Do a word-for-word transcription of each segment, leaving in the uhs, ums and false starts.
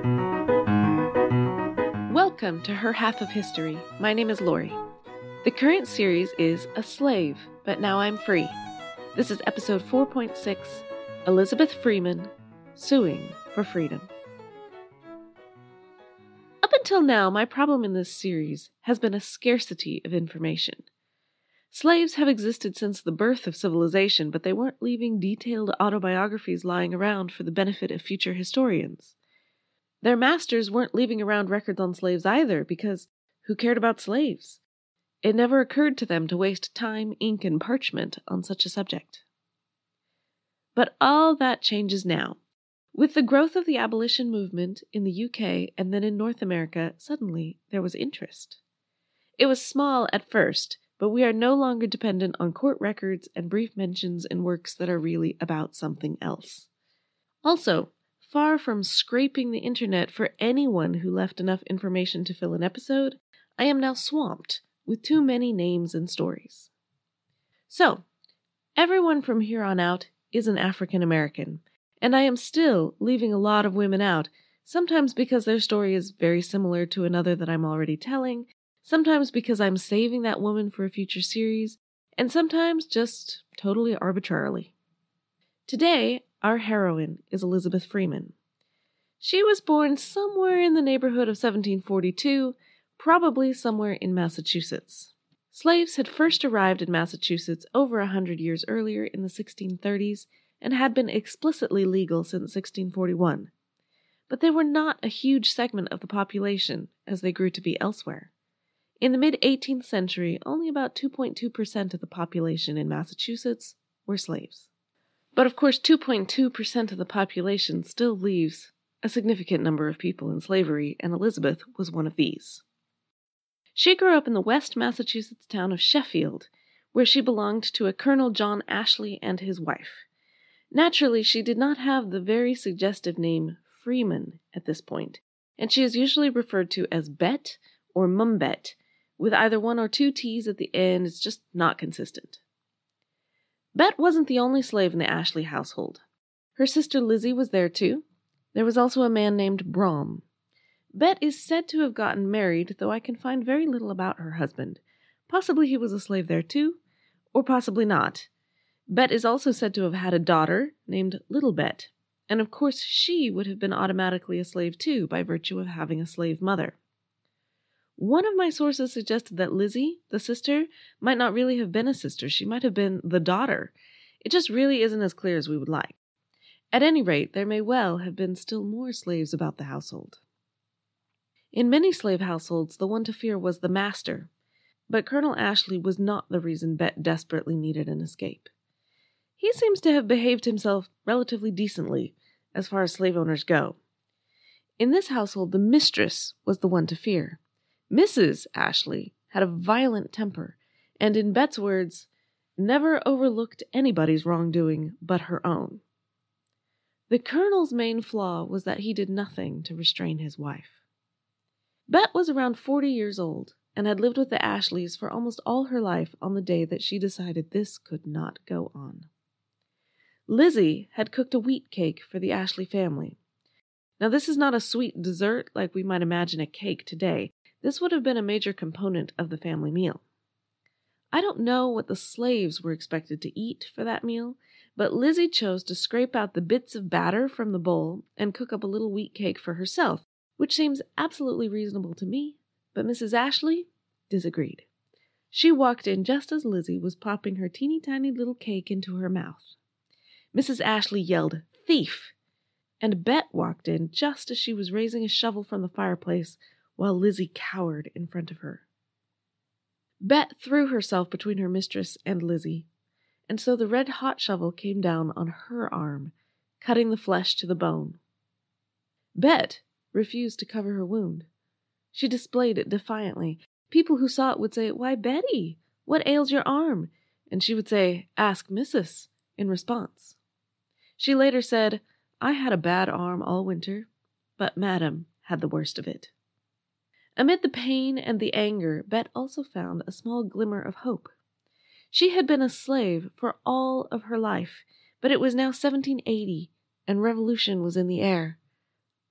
Welcome to Her Half of History. My name is Lori. The current series is A Slave, But Now I'm Free. This is episode four point six, Elizabeth Freeman, Suing for Freedom. Up until now, my problem in this series has been a scarcity of information. Slaves have existed since the birth of civilization, but they weren't leaving detailed autobiographies lying around for the benefit of future historians. Their masters weren't leaving around records on slaves either, because who cared about slaves? It never occurred to them to waste time, ink, and parchment on such a subject. But all that changes now. With the growth of the abolition movement in the U K and then in North America, suddenly there was interest. It was small at first, but we are no longer dependent on court records and brief mentions in works that are really about something else. Also, far from scraping the internet for anyone who left enough information to fill an episode, I am now swamped with too many names and stories. So, everyone from here on out is an African American, and I am still leaving a lot of women out, sometimes because their story is very similar to another that I'm already telling, sometimes because I'm saving that woman for a future series, and sometimes just totally arbitrarily. Today, our heroine is Elizabeth Freeman. She was born somewhere in the neighborhood of seventeen forty-two, probably somewhere in Massachusetts. Slaves had first arrived in Massachusetts over a hundred years earlier in the sixteen thirties and had been explicitly legal since sixteen forty-one. But they were not a huge segment of the population as they grew to be elsewhere. In the mid-eighteenth century, only about two point two percent of the population in Massachusetts were slaves. But of course, two point two percent of the population still leaves a significant number of people in slavery, and Elizabeth was one of these. She grew up in the West Massachusetts town of Sheffield, where she belonged to a Colonel John Ashley and his wife. Naturally, she did not have the very suggestive name Freeman at this point, and she is usually referred to as Bet or Mumbet, with either one or two T's at the end. It's just not consistent. Bet wasn't the only slave in the Ashley household. Her sister Lizzie was there too. There was also a man named Brom. Bet is said to have gotten married, though I can find very little about her husband. Possibly he was a slave there too, or possibly not. Bet is also said to have had a daughter named Little Bet, and of course she would have been automatically a slave too by virtue of having a slave mother. One of my sources suggested that Lizzie, the sister, might not really have been a sister. She might have been the daughter. It just really isn't as clear as we would like. At any rate, there may well have been still more slaves about the household. In many slave households, the one to fear was the master, but Colonel Ashley was not the reason Bet desperately needed an escape. He seems to have behaved himself relatively decently, as far as slave owners go. In this household, the mistress was the one to fear. Missus Ashley had a violent temper, and in Bet's words, never overlooked anybody's wrongdoing but her own. The Colonel's main flaw was that he did nothing to restrain his wife. Bet was around forty years old, and had lived with the Ashleys for almost all her life on the day that she decided this could not go on. Lizzie had cooked a wheat cake for the Ashley family. Now, this is not a sweet dessert like we might imagine a cake today. This would have been a major component of the family meal. I don't know what the slaves were expected to eat for that meal, but Lizzie chose to scrape out the bits of batter from the bowl and cook up a little wheat cake for herself, which seems absolutely reasonable to me, but Missus Ashley disagreed. She walked in just as Lizzie was popping her teeny tiny little cake into her mouth. Missus Ashley yelled, "Thief!" and Bet walked in just as she was raising a shovel from the fireplace, while Lizzie cowered in front of her. Bet threw herself between her mistress and Lizzie, and so the red-hot shovel came down on her arm, cutting the flesh to the bone. Bet refused to cover her wound. She displayed it defiantly. People who saw it would say, "Why, Betty, what ails your arm?" And she would say, "Ask Missus," in response. She later said, "I had a bad arm all winter, but Madam had the worst of it." Amid the pain and the anger, Bet also found a small glimmer of hope. She had been a slave for all of her life, but it was now seventeen eighty, and revolution was in the air.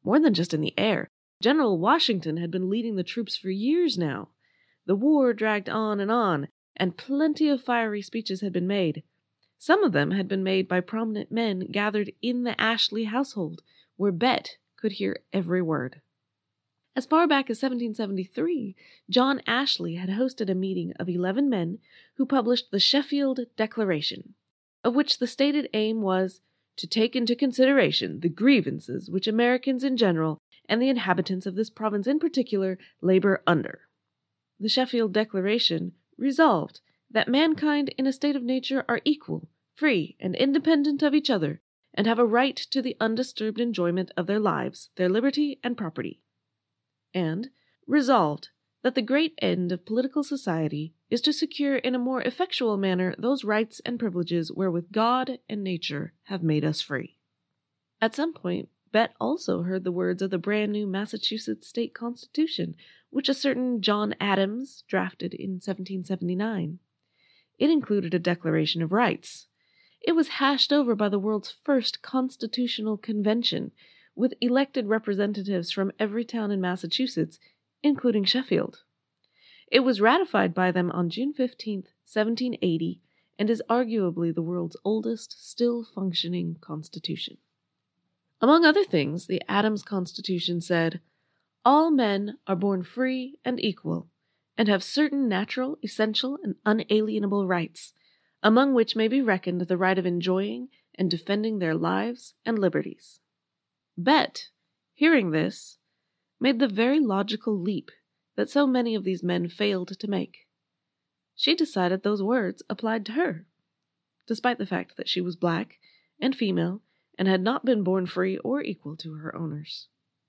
More than just in the air. General Washington had been leading the troops for years now. The war dragged on and on, and plenty of fiery speeches had been made. Some of them had been made by prominent men gathered in the Ashley household, where Bet could hear every word. As far back as seventeen seventy-three, John Ashley had hosted a meeting of eleven men who published the Sheffield Declaration, of which the stated aim was to take into consideration the grievances which Americans in general and the inhabitants of this province in particular labor under. The Sheffield Declaration resolved that mankind in a state of nature are equal, free, and independent of each other, and have a right to the undisturbed enjoyment of their lives, their liberty, and property. And resolved that the great end of political society is to secure in a more effectual manner those rights and privileges wherewith God and nature have made us free. At some point, Bet also heard the words of the brand new Massachusetts state constitution, which a certain John Adams drafted in seventeen seventy-nine. It included a Declaration of Rights. It was hashed over by the world's first constitutional convention, with elected representatives from every town in Massachusetts, including Sheffield. It was ratified by them on June fifteenth, seventeen eighty, and is arguably the world's oldest still-functioning constitution. Among other things, the Adams Constitution said, "All men are born free and equal, and have certain natural, essential, and unalienable rights, among which may be reckoned the right of enjoying and defending their lives and liberties." Bet, hearing this, made the very logical leap that so many of these men failed to make. She decided those words applied to her, despite the fact that she was black and female and had not been born free or equal to her owners.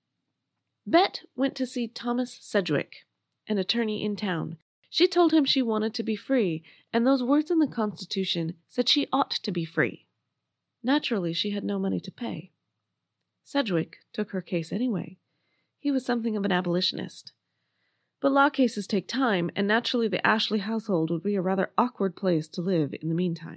Bet went to see Thomas Sedgwick, an attorney in town. She told him she wanted to be free, and those words in the Constitution said she ought to be free. Naturally, she had no money to pay. Sedgwick took her case anyway. He was something of an abolitionist. But law cases take time, and naturally the Ashley household would be a rather awkward place to live in the meantime.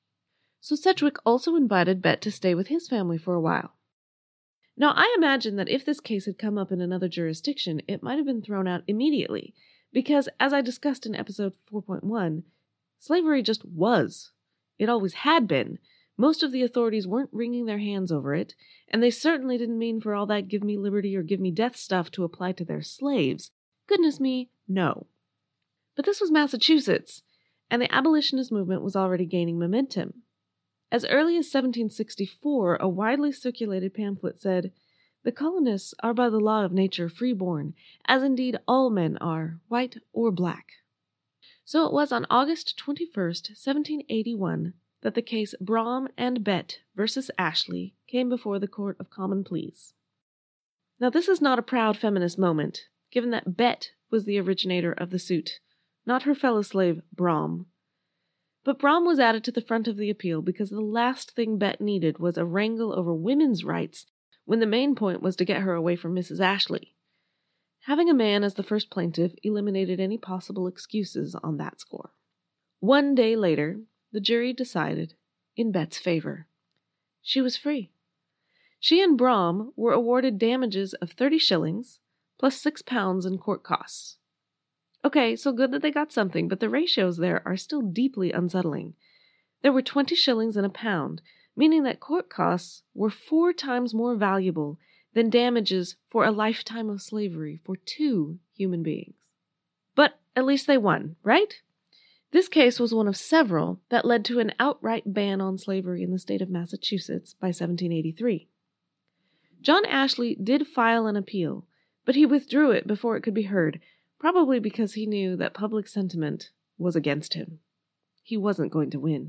So Sedgwick also invited Bet to stay with his family for a while. Now, I imagine that if this case had come up in another jurisdiction, it might have been thrown out immediately, because, as I discussed in episode four point one, slavery just was. It always had been. Most of the authorities weren't wringing their hands over it, and they certainly didn't mean for all that give me liberty or give me death stuff to apply to their slaves. Goodness me, no. But this was Massachusetts, and the abolitionist movement was already gaining momentum. As early as seventeen sixty-four, a widely circulated pamphlet said, "The colonists are by the law of nature freeborn, as indeed all men are, white or black." So it was on August twenty-first, seventeen eighty-one, that the case Brom and Bet versus Ashley came before the Court of Common Pleas. Now this is not a proud feminist moment, given that Bet was the originator of the suit, not her fellow slave Brom. But Brom was added to the front of the appeal because the last thing Bet needed was a wrangle over women's rights, when the main point was to get her away from Missus Ashley. Having a man as the first plaintiff eliminated any possible excuses on that score. One day later, the jury decided in Bet's favor. She was free. She and Brom were awarded damages of thirty shillings, plus six pounds in court costs. Okay, so good that they got something, but the ratios there are still deeply unsettling. There were twenty shillings in a pound, meaning that court costs were four times more valuable than damages for a lifetime of slavery for two human beings. But at least they won, right? This case was one of several that led to an outright ban on slavery in the state of Massachusetts by seventeen eighty-three. John Ashley did file an appeal, but he withdrew it before it could be heard, probably because he knew that public sentiment was against him. He wasn't going to win.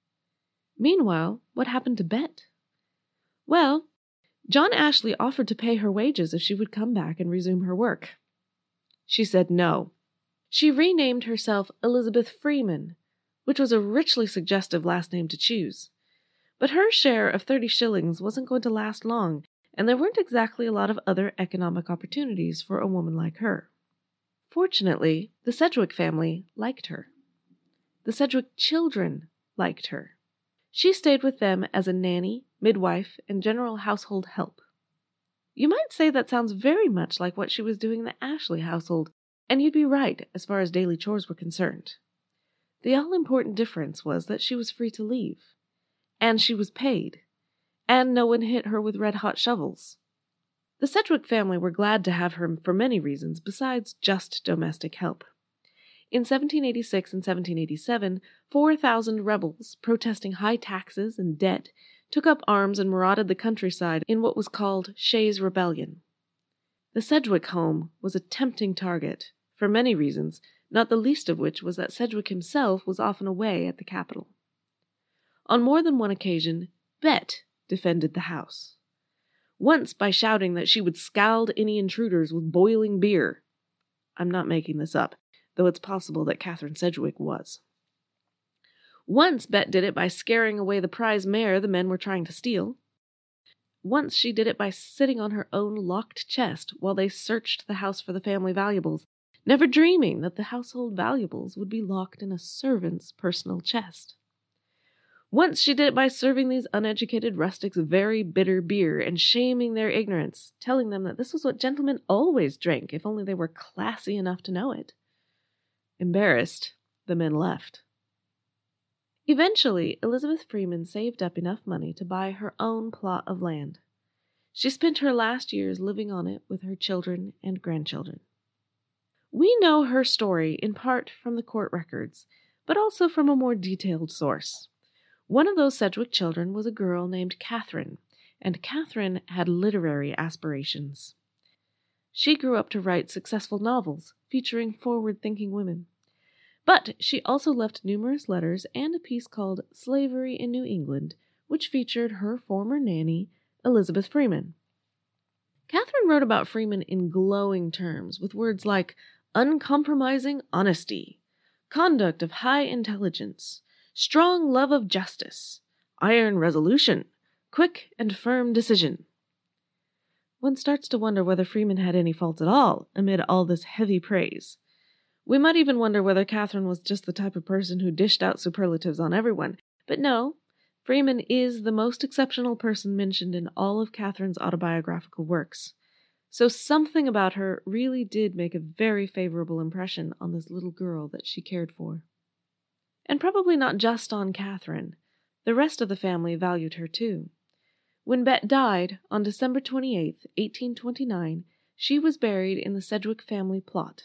Meanwhile, what happened to Bet? Well, John Ashley offered to pay her wages if she would come back and resume her work. She said no. She renamed herself Elizabeth Freeman, which was a richly suggestive last name to choose. But her share of thirty shillings wasn't going to last long, and there weren't exactly a lot of other economic opportunities for a woman like her. Fortunately, the Sedgwick family liked her. The Sedgwick children liked her. She stayed with them as a nanny, midwife, and general household help. You might say that sounds very much like what she was doing in the Ashley household, and you'd be right as far as daily chores were concerned. The all-important difference was that she was free to leave, and she was paid, and no one hit her with red-hot shovels. The Sedgwick family were glad to have her for many reasons besides just domestic help. In seventeen eighty-six and seventeen eighty-seven, four thousand rebels, protesting high taxes and debt, took up arms and marauded the countryside in what was called Shays' Rebellion. The Sedgwick home was a tempting target, for many reasons, not the least of which was that Sedgwick himself was often away at the capital. On more than one occasion, Bet defended the house. Once by shouting that she would scald any intruders with boiling beer. I'm not making this up, though it's possible that Catherine Sedgwick was. Once Bet did it by scaring away the prize mare the men were trying to steal. Once she did it by sitting on her own locked chest while they searched the house for the family valuables, never dreaming that the household valuables would be locked in a servant's personal chest. Once she did it by serving these uneducated rustics very bitter beer and shaming their ignorance, telling them that this was what gentlemen always drank if only they were classy enough to know it. Embarrassed, the men left. Eventually, Elizabeth Freeman saved up enough money to buy her own plot of land. She spent her last years living on it with her children and grandchildren. We know her story in part from the court records, but also from a more detailed source. One of those Sedgwick children was a girl named Catherine, and Catherine had literary aspirations. She grew up to write successful novels featuring forward-thinking women. But she also left numerous letters and a piece called Slavery in New England, which featured her former nanny, Elizabeth Freeman. Catherine wrote about Freeman in glowing terms, with words like uncompromising honesty, conduct of high intelligence, strong love of justice, iron resolution, quick and firm decision. One starts to wonder whether Freeman had any faults at all amid all this heavy praise. We might even wonder whether Catherine was just the type of person who dished out superlatives on everyone. But no, Freeman is the most exceptional person mentioned in all of Catherine's autobiographical works. So something about her really did make a very favorable impression on this little girl that she cared for. And probably not just on Catherine. The rest of the family valued her too. When Bet died on December twenty-eighth, eighteen twenty-nine, she was buried in the Sedgwick family plot.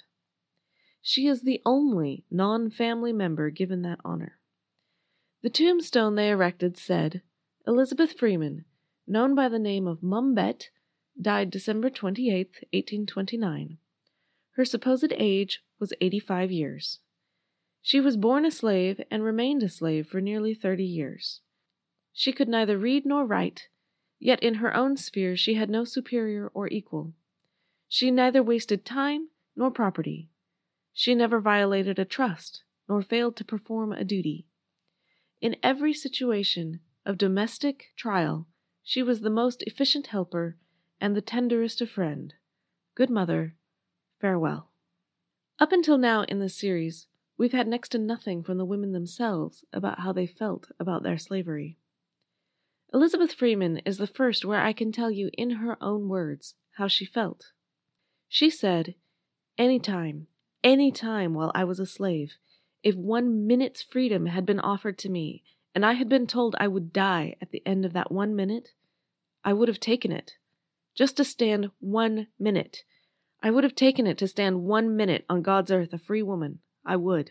She is the only non-family member given that honor. The tombstone they erected said, Elizabeth Freeman, known by the name of Mum Bet, died December twenty-eighth, eighteen twenty-nine. Her supposed age was eighty-five years. She was born a slave and remained a slave for nearly thirty years. She could neither read nor write, yet in her own sphere she had no superior or equal. She neither wasted time nor property. She never violated a trust, nor failed to perform a duty. In every situation of domestic trial, she was the most efficient helper and the tenderest of friend. Good mother, farewell. Up until now in this series, we've had next to nothing from the women themselves about how they felt about their slavery. Elizabeth Freeman is the first where I can tell you in her own words how she felt. She said, any time, any time while I was a slave, if one minute's freedom had been offered to me, and I had been told I would die at the end of that one minute, I would have taken it. Just to stand one minute. I would have taken it to stand one minute on God's earth a free woman. I would.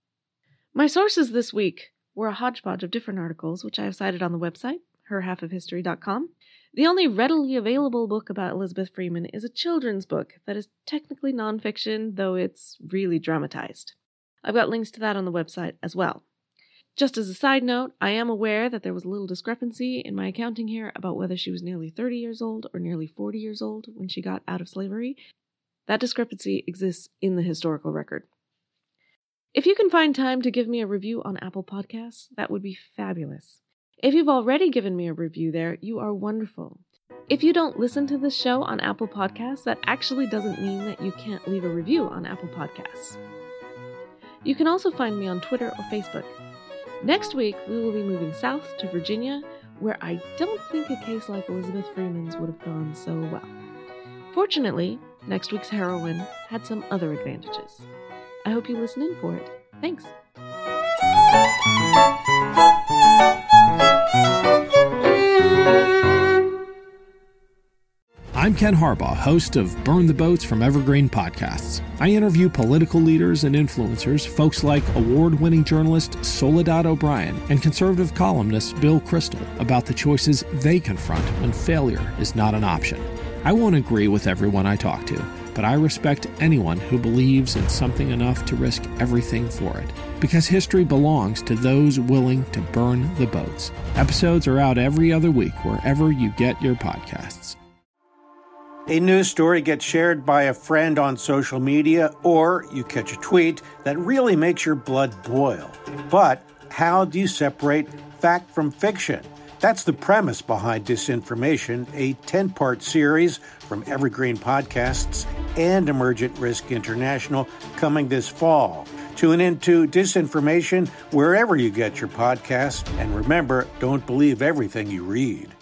My sources this week were a hodgepodge of different articles, which I have cited on the website, her half of history dot com. The only readily available book about Elizabeth Freeman is a children's book that is technically nonfiction, though it's really dramatized. I've got links to that on the website as well. Just as a side note, I am aware that there was a little discrepancy in my accounting here about whether she was nearly thirty years old or nearly forty years old when she got out of slavery. That discrepancy exists in the historical record. If you can find time to give me a review on Apple Podcasts, that would be fabulous. If you've already given me a review there, you are wonderful. If you don't listen to this show on Apple Podcasts, that actually doesn't mean that you can't leave a review on Apple Podcasts. You can also find me on Twitter or Facebook. Next week, we will be moving south to Virginia, where I don't think a case like Elizabeth Freeman's would have gone so well. Fortunately, next week's heroine had some other advantages. I hope you listen in for it. Thanks. I'm Ken Harbaugh, host of Burn the Boats from Evergreen Podcasts. I interview political leaders and influencers, folks like award-winning journalist Soledad O'Brien and conservative columnist Bill Kristol, about the choices they confront when failure is not an option. I won't agree with everyone I talk to, but I respect anyone who believes in something enough to risk everything for it. Because history belongs to those willing to burn the boats. Episodes are out every other week wherever you get your podcasts. A news story gets shared by a friend on social media, or you catch a tweet that really makes your blood boil. But how do you separate fact from fiction? That's the premise behind Disinformation, a ten-part series from Evergreen Podcasts and Emergent Risk International coming this fall. Tune into Disinformation wherever you get your podcasts, and remember, don't believe everything you read.